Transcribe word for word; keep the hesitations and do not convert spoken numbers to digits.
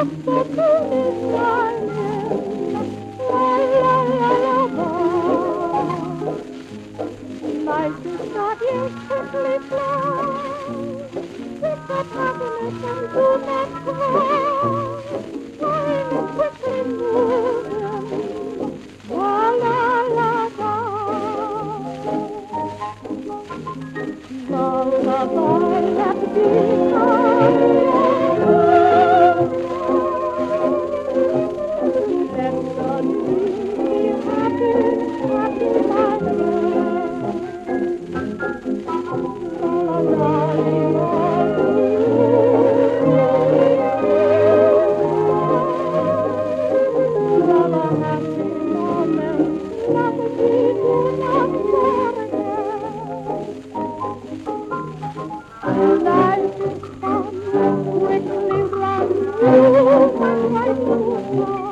the moon is shining, la la la la la. Life is not yet quickly fly, pick up happiness and do not cry, flying quickly moving, la la la la. Lullaby that becomes life is fun, quickly run, move and right to